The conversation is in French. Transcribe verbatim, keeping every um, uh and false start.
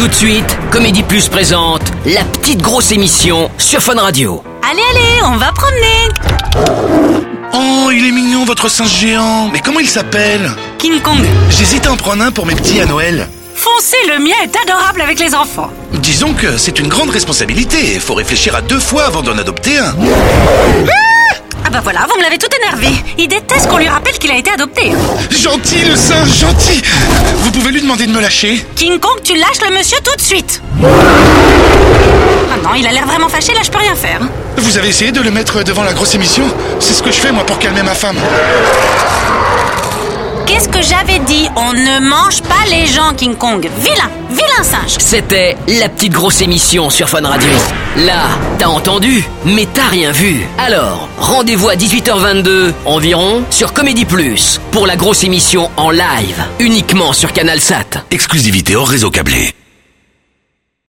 Tout de suite, Comédie Plus présente la petite grosse émission sur Fun Radio. Allez, allez, on va promener. Oh, il est mignon votre singe géant. Mais comment il s'appelle? King Kong. J'hésite à en prendre un pour mes petits à Noël. Foncez, le mien est adorable avec les enfants. Disons que c'est une grande responsabilité. Faut réfléchir à deux fois avant d'en adopter un. Ah bah voilà, vous me l'avez tout énervé. Il déteste qu'on lui rappelle qu'il a été adopté. Gentil le singe, gentil. Vous pouvez lui demander de me lâcher? King Kong, tu lâches le monsieur tout de suite. Ah non, il a l'air vraiment fâché, là je peux rien faire. Vous avez essayé de le mettre devant la grosse émission? C'est ce que je fais moi pour calmer ma femme. Qu'est-ce que j'avais dit? On ne mange pas les gens, King Kong. Vilain, vilain singe. C'était la petite grosse émission sur Fun Radio. Là, t'as entendu, mais t'as rien vu. Alors, rendez-vous à dix-huit heures vingt-deux environ sur Comédie Plus pour la grosse émission en live, uniquement sur Canal Sat. Exclusivité hors réseau câblé.